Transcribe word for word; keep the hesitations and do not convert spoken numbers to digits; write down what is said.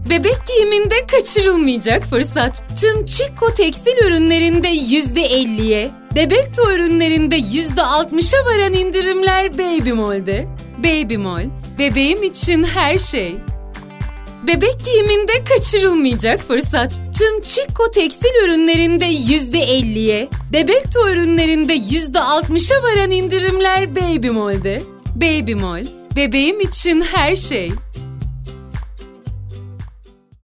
Bebek giyiminde kaçırılmayacak fırsat. Tüm Chico tekstil ürünlerinde yüzde elliye, bebek toy ürünlerinde yüzde altmışa varan indirimler Baby Mall'de. Baby Mall, bebeğim için her şey. Bebek giyiminde kaçırılmayacak fırsat. Tüm Chico tekstil ürünlerinde yüzde elliye, bebek toy ürünlerinde yüzde altmışa varan indirimler Baby Mall'de. Baby Mall, bebeğim için her şey.